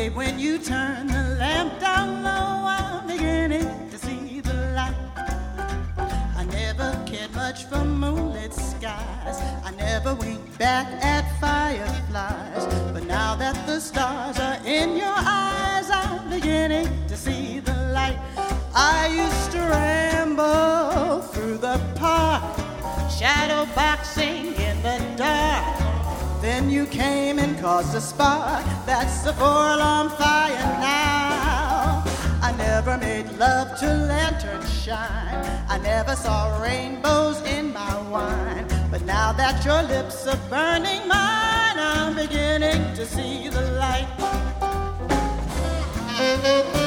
Babe, when you turn the lamp down low, I'm beginning to see the light. I never cared much for moonlit skies. I never winked back at fireflies. But now that the stars are in your eyes, I'm beginning to see the light. I used to ramble through the park, shadow boxing in the dark. Then you came and caused a spark. That's a four-alarm fire now. I never made love to lantern shine. I never saw rainbows in my wine. But now that your lips are burning mine, I'm beginning to see the light.